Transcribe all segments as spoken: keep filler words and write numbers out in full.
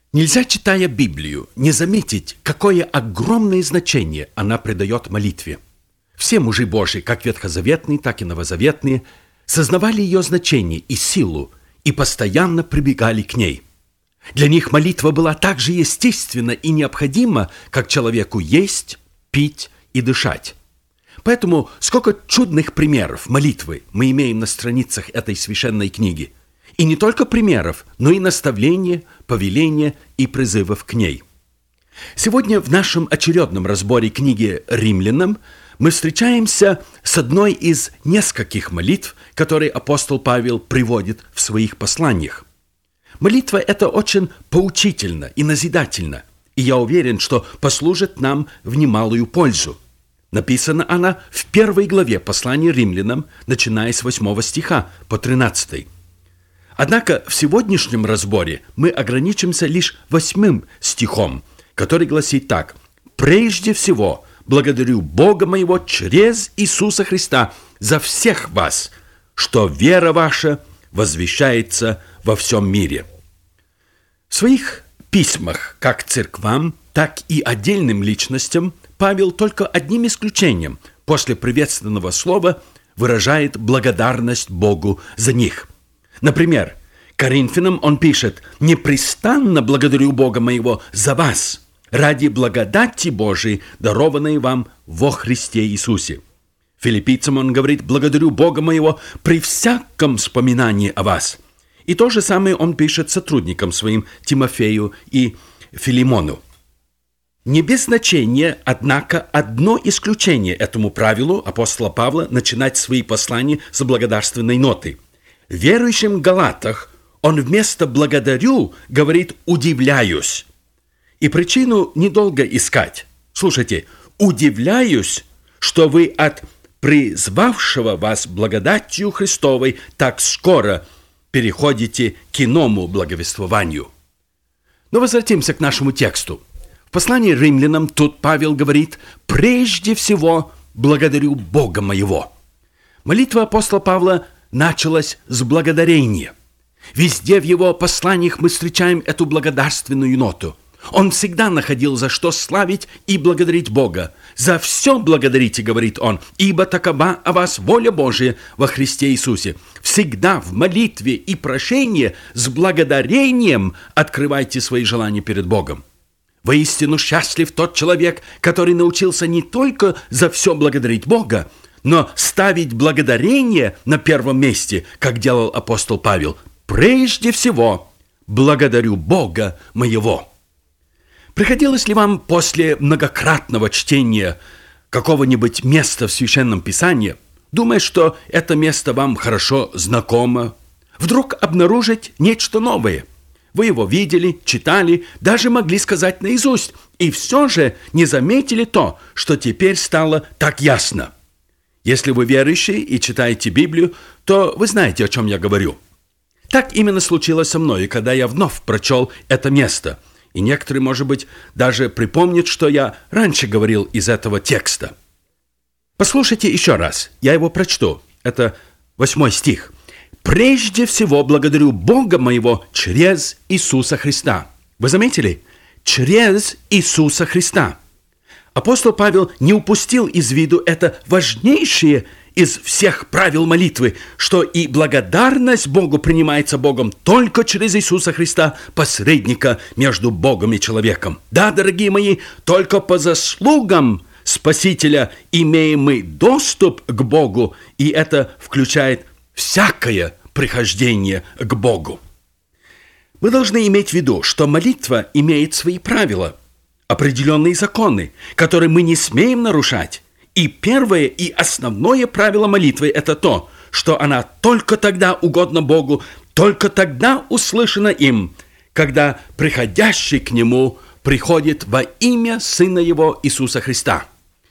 Нельзя, читая Библию, не заметить, какое огромное значение она придает молитве. Все мужи Божьи, как ветхозаветные, так и новозаветные, сознавали ее значение и силу и постоянно прибегали к ней. Для них молитва была так же естественна и необходима, как человеку есть, пить и дышать. Поэтому сколько чудных примеров молитвы мы имеем на страницах этой священной книги. И не только примеров, но и наставления, повеления и призывов к ней. Сегодня в нашем очередном разборе книги «Римлянам» мы встречаемся с одной из нескольких молитв, которые апостол Павел приводит в своих посланиях. Молитва эта очень поучительна и назидательна, и я уверен, что послужит нам в немалую пользу. Написана она в первой главе послания Римлянам, начиная с восьмого стиха по тринадцатый. Однако в сегодняшнем разборе мы ограничимся лишь восьмым стихом, который гласит так: «Прежде всего благодарю Бога моего через Иисуса Христа за всех вас, что вера ваша возвещается во всем мире». В своих письмах как церквам, так и отдельным личностям Павел только одним исключением после приветственного слова выражает благодарность Богу за них. Например, Коринфянам он пишет: «Непрестанно благодарю Бога моего за вас, ради благодати Божией, дарованной вам во Христе Иисусе». Филиппийцам он говорит: «Благодарю Бога моего при всяком вспоминании о вас». И то же самое он пишет сотрудникам своим Тимофею и Филимону. Не без значения, однако, одно исключение этому правилу апостола Павла начинать свои послания с благодарственной ноты. Верующим в Галатах он вместо «благодарю» говорит «удивляюсь». И причину недолго искать. Слушайте, «удивляюсь, что вы от призвавшего вас благодатью Христовой так скоро переходите к иному благовествованию». Но возвратимся к нашему тексту. В послании римлянам тут Павел говорит: «Прежде всего благодарю Бога моего». Молитва апостола Павла началась с благодарения. Везде в его посланиях мы встречаем эту благодарственную ноту. Он всегда находил за что славить и благодарить Бога. «За все благодарите, — говорит он, — ибо такова о вас воля Божия во Христе Иисусе». Всегда в молитве и прошении с благодарением открывайте свои желания перед Богом. Воистину счастлив тот человек, который научился не только за все благодарить Бога, но ставить благодарение на первом месте, как делал апостол Павел. «Прежде всего благодарю Бога моего». Приходилось ли вам после многократного чтения какого-нибудь места в Священном Писании, думая, что это место вам хорошо знакомо, вдруг обнаружить нечто новое? Вы его видели, читали, даже могли сказать наизусть, и все же не заметили то, что теперь стало так ясно. Если вы верующий и читаете Библию, то вы знаете, о чем я говорю. Так именно случилось со мной, когда я вновь прочел это место. И некоторые, может быть, даже припомнят, что я раньше говорил из этого текста. Послушайте еще раз, я его прочту. Это восьмой стих. «Прежде всего благодарю Бога моего через Иисуса Христа». Вы заметили? Через Иисуса Христа. Апостол Павел не упустил из виду это важнейшее из всех правил молитвы, что и благодарность Богу принимается Богом только через Иисуса Христа, посредника между Богом и человеком. Да, дорогие мои, только по заслугам Спасителя имеем мы доступ к Богу, и это включает всякое прихождение к Богу. Мы должны иметь в виду, что молитва имеет свои правила, определенные законы, которые мы не смеем нарушать. И первое и основное правило молитвы – это то, что она только тогда угодна Богу, только тогда услышана им, когда приходящий к Нему приходит во имя Сына Его Иисуса Христа.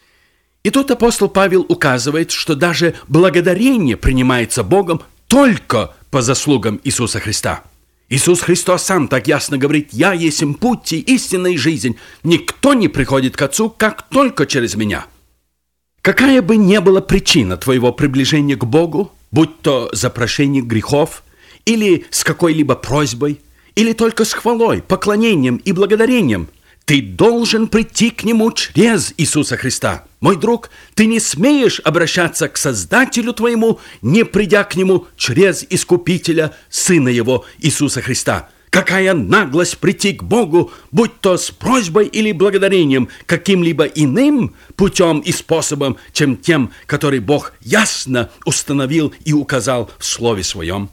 И тут апостол Павел указывает, что даже благодарение принимается Богом только по заслугам Иисуса Христа. Иисус Христос сам так ясно говорит: «Я есмь путь и истина и жизнь. Никто не приходит к Отцу, как только через Меня». Какая бы ни была причина твоего приближения к Богу, будь то за прощение грехов, или с какой-либо просьбой, или только с хвалой, поклонением и благодарением. Ты должен прийти к Нему через Иисуса Христа. Мой друг, ты не смеешь обращаться к Создателю твоему, не придя к Нему через Искупителя, Сына Его, Иисуса Христа. Какая наглость прийти к Богу, будь то с просьбой или благодарением, каким-либо иным путем и способом, чем тем, который Бог ясно установил и указал в Слове Своем.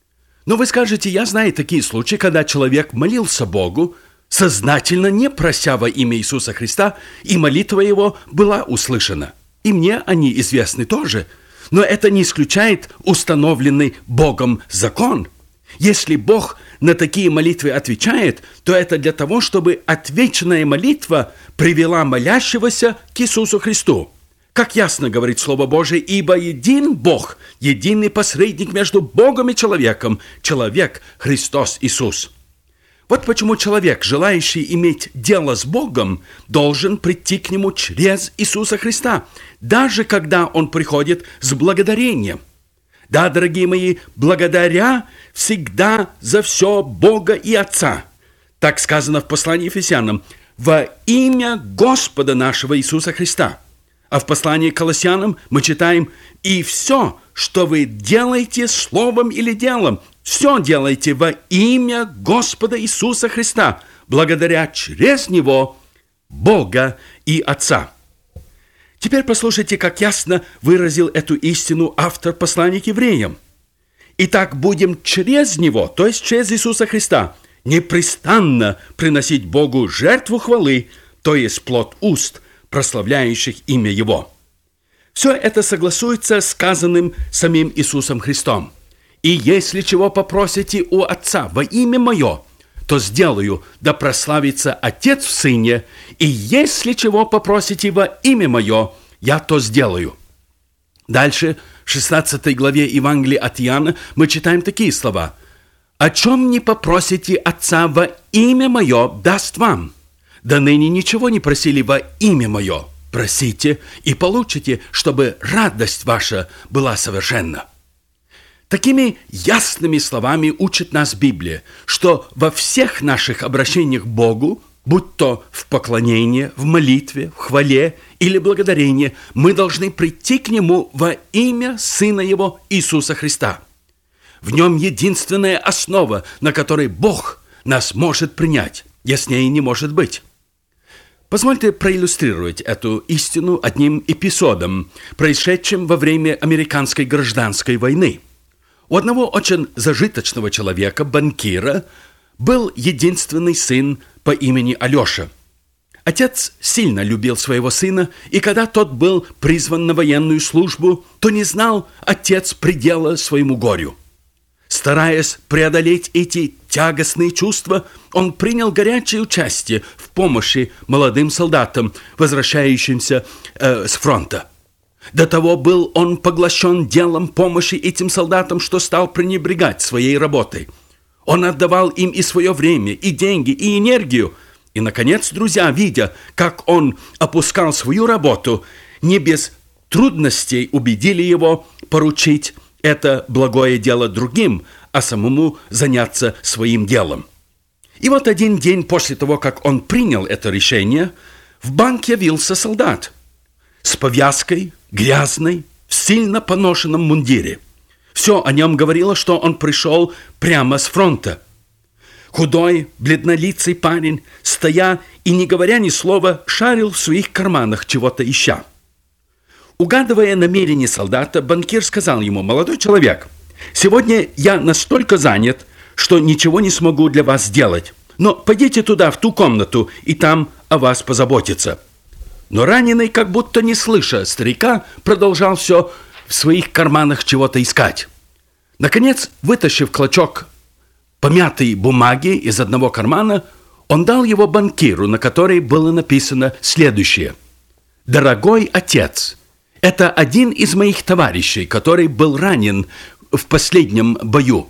Но вы скажете, я знаю такие случаи, когда человек молился Богу, сознательно не прося во имя Иисуса Христа, и молитва его была услышана. И мне они известны тоже. Но это не исключает установленный Богом закон. Если Бог на такие молитвы отвечает, то это для того, чтобы отвеченная молитва привела молящегося к Иисусу Христу. Как ясно говорит Слово Божие, ибо един Бог, единый посредник между Богом и человеком, человек Христос Иисус. Вот почему человек, желающий иметь дело с Богом, должен прийти к Нему через Иисуса Христа, даже когда Он приходит с благодарением. Да, дорогие мои, благодаря всегда за все Бога и Отца. Так сказано в послании Ефесянам, во имя Господа нашего Иисуса Христа. А в послании к Колоссянам мы читаем, и все, что вы делаете словом или делом, все делайте во имя Господа Иисуса Христа, благодаря через Него Бога и Отца. Теперь послушайте, как ясно выразил эту истину автор послания к евреям. Итак, будем через Него, то есть через Иисуса Христа, непрестанно приносить Богу жертву хвалы, то есть плод уст, прославляющих имя Его. Все это согласуется с сказанным самим Иисусом Христом. И если чего попросите у Отца во имя Мое, то сделаю, да прославится Отец в Сыне, и если чего попросите во имя Мое, я то сделаю». Дальше, в шестнадцатой главе Евангелия от Иоанна, мы читаем такие слова. «О чем не попросите Отца во имя Мое, даст вам. Да ныне ничего не просили во имя Мое. Просите и получите, чтобы радость ваша была совершенна». Такими ясными словами учит нас Библия, что во всех наших обращениях к Богу, будь то в поклонении, в молитве, в хвале или благодарении, мы должны прийти к Нему во имя Сына Его Иисуса Христа. В Нем единственная основа, на которой Бог нас может принять, яснее не может быть. Позвольте проиллюстрировать эту истину одним эпизодом, происшедшим во время американской гражданской войны. У одного очень зажиточного человека, банкира, был единственный сын по имени Алеша. Отец сильно любил своего сына, и когда тот был призван на военную службу, то не знал отец предела своему горю. Стараясь преодолеть эти тягостные чувства, он принял горячее участие в помощи молодым солдатам, возвращающимся э, с фронта. До того был он поглощен делом помощи этим солдатам, что стал пренебрегать своей работой. Он отдавал им и свое время, и деньги, и энергию. И, наконец, друзья, видя, как он опускал свою работу, не без трудностей убедили его поручить это благое дело другим, а самому заняться своим делом. И вот один день после того, как он принял это решение, в банк явился солдат с повязкой, грязный, в сильно поношенном мундире. Все о нем говорило, что он пришел прямо с фронта. Худой, бледнолицый парень, стоя и не говоря ни слова, шарил в своих карманах, чего-то ища. Угадывая намерение солдата, банкир сказал ему: «Молодой человек, сегодня я настолько занят, что ничего не смогу для вас сделать. Но пойдите туда, в ту комнату, и там о вас позаботятся». Но раненый, как будто не слыша старика, продолжал все в своих карманах чего-то искать. Наконец, вытащив клочок помятой бумаги из одного кармана, он дал его банкиру, на которой было написано следующее: «Дорогой отец, это один из моих товарищей, который был ранен в последнем бою.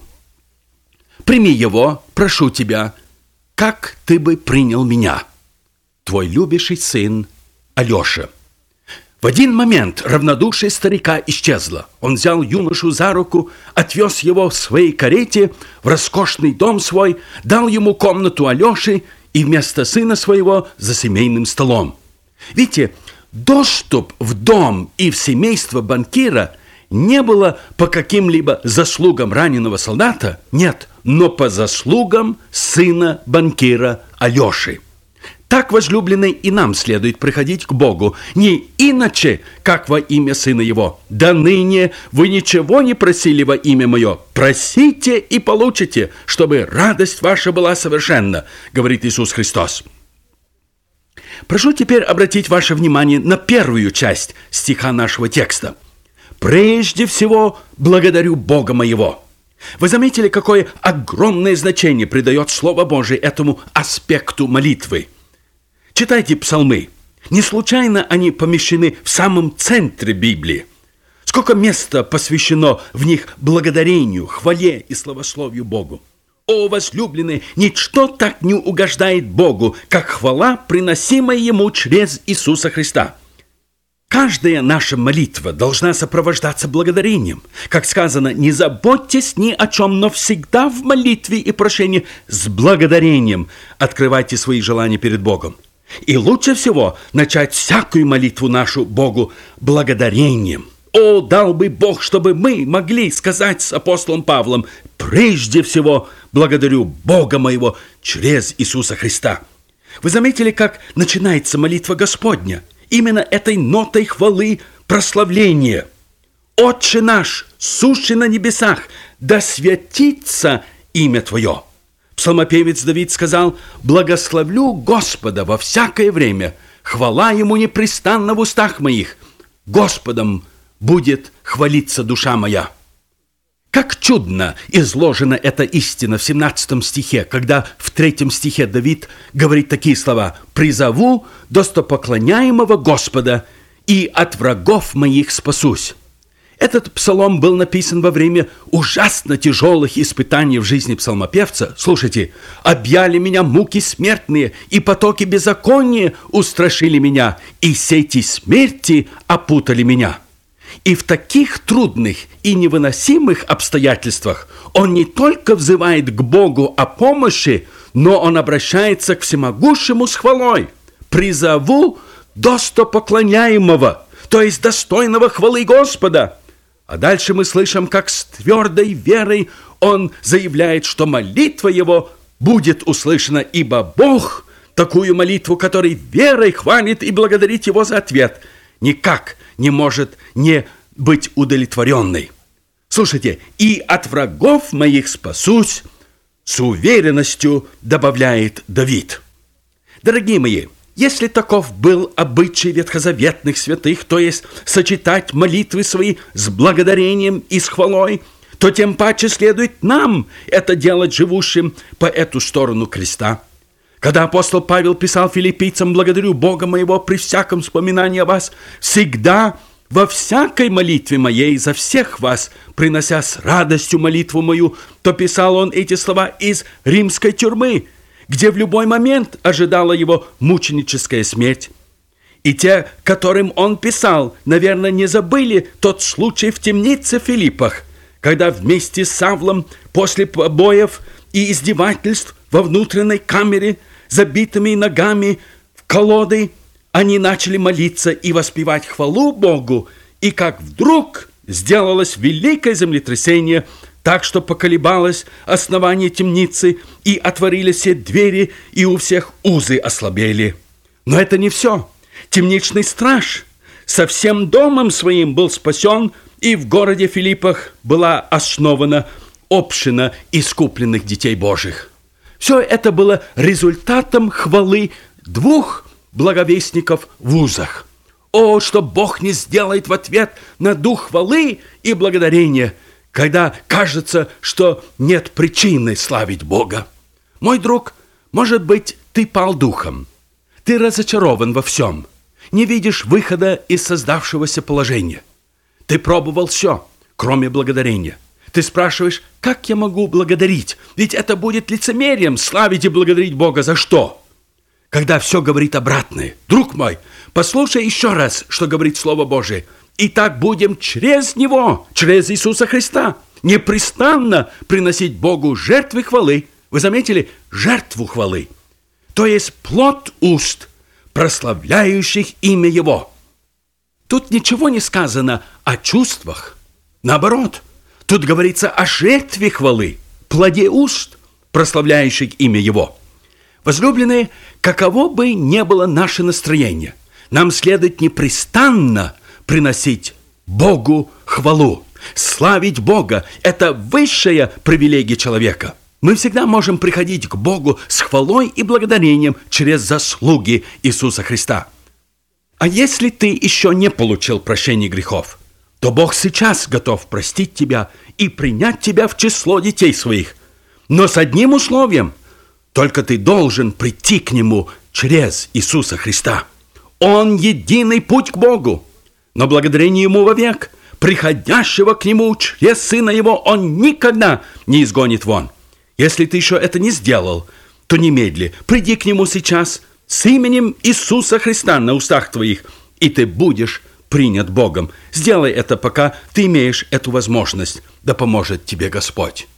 Прими его, прошу тебя, как ты бы принял меня. Твой любящий сын Алеша». В один момент равнодушие старика исчезло. Он взял юношу за руку, отвез его в своей карете в роскошный дом свой, дал ему комнату Алеши и вместо сына своего за семейным столом. Видите, доступ в дом и в семейство банкира не было по каким-либо заслугам раненого солдата, нет, но по заслугам сына банкира Алеши. Так, возлюбленный, и нам следует приходить к Богу, не иначе, как во имя Сына Его. Да ныне вы ничего не просили во имя Мое. Просите и получите, чтобы радость ваша была совершенна, говорит Иисус Христос. Прошу теперь обратить ваше внимание на первую часть стиха нашего текста. «Прежде всего благодарю Бога моего». Вы заметили, какое огромное значение придает Слово Божие этому аспекту молитвы? Читайте псалмы. Не случайно они помещены в самом центре Библии. Сколько места посвящено в них благодарению, хвале и славословию Богу. О, возлюбленные, ничто так не угождает Богу, как хвала, приносимая Ему через Иисуса Христа. Каждая наша молитва должна сопровождаться благодарением. Как сказано, не заботьтесь ни о чем, но всегда в молитве и прошении с благодарением открывайте свои желания перед Богом. И лучше всего начать всякую молитву нашу Богу благодарением. О, дал бы Бог, чтобы мы могли сказать с апостолом Павлом: «Прежде всего благодарю Бога моего через Иисуса Христа». Вы заметили, как начинается молитва Господня? Именно этой нотой хвалы, прославления. «Отче наш, сущий на небесах, да святится имя Твое». Псалмопевец Давид сказал: «Благословлю Господа во всякое время, хвала Ему непрестанно в устах моих. Господом будет хвалиться душа моя». Как чудно изложена эта истина в семнадцатом стихе, когда в третьем стихе Давид говорит такие слова: «Призову достопоклоняемого Господа, и от врагов моих спасусь». Этот псалом был написан во время ужасно тяжелых испытаний в жизни псалмопевца. Слушайте: «Объяли меня муки смертные, и потоки беззакония устрашили меня, и сети смерти опутали меня». И в таких трудных и невыносимых обстоятельствах он не только взывает к Богу о помощи, но он обращается к всемогущему с хвалой: «Призову достопоклоняемого», то есть достойного хвалы Господа. А дальше мы слышим, как с твердой верой он заявляет, что молитва его будет услышана, ибо Бог такую молитву, который верой хвалит и благодарит его за ответ, никак не может не быть удовлетворенной. Слушайте: «И от врагов моих спасусь», с уверенностью добавляет Давид. Дорогие мои, если таков был обычай ветхозаветных святых, то есть сочетать молитвы свои с благодарением и с хвалой, то тем паче следует нам это делать, живущим по эту сторону креста. Когда апостол Павел писал филиппийцам: «Благодарю Бога моего при всяком вспоминании о вас, всегда во всякой молитве моей за всех вас, принося с радостью молитву мою», то писал он эти слова из римской тюрьмы, где в любой момент ожидала его мученическая смерть. И те, которым он писал, наверное, не забыли тот случай в темнице в Филиппах, когда вместе с Савлом после побоев и издевательств во внутренней камере, забитыми ногами в колоды, они начали молиться и воспевать хвалу Богу, и как вдруг сделалось великое землетрясение, так что поколебалось основание темницы, и отворились все двери, и у всех узы ослабели. Но это не все. Темничный страж со всем домом своим был спасен, и в городе Филиппах была основана община искупленных детей Божьих. Все это было результатом хвалы двух благовестников в узах. О, что Бог не сделает в ответ на дух хвалы и благодарения, когда кажется, что нет причины славить Бога. Мой друг, может быть, ты пал духом. Ты разочарован во всем. Не видишь выхода из создавшегося положения. Ты пробовал все, кроме благодарения. Ты спрашиваешь: как я могу благодарить? Ведь это будет лицемерием славить и благодарить Бога за что? когда все говорит обратное. Друг мой, послушай еще раз, что говорит Слово Божие. И так будем через Него, через Иисуса Христа, непрестанно приносить Богу жертвы хвалы. Вы заметили? Жертву хвалы. То есть плод уст, прославляющих имя Его. Тут ничего не сказано о чувствах. Наоборот, тут говорится о жертве хвалы, плоде уст, прославляющих имя Его. Возлюбленные, каково бы ни было наше настроение, нам следует непрестанно приносить Богу хвалу. Славить Бога – это высшая привилегия человека. Мы всегда можем приходить к Богу с хвалой и благодарением через заслуги Иисуса Христа. А если ты еще не получил прощения грехов, то Бог сейчас готов простить тебя и принять тебя в число детей своих. Но с одним условием – только ты должен прийти к Нему через Иисуса Христа. Он единый путь к Богу, но благодарение Ему вовек, приходящего к Нему через Сына Его, Он никогда не изгонит вон. Если ты еще это не сделал, то немедли приди к Нему сейчас с именем Иисуса Христа на устах твоих, и ты будешь принят Богом. Сделай это, пока ты имеешь эту возможность. Да поможет тебе Господь.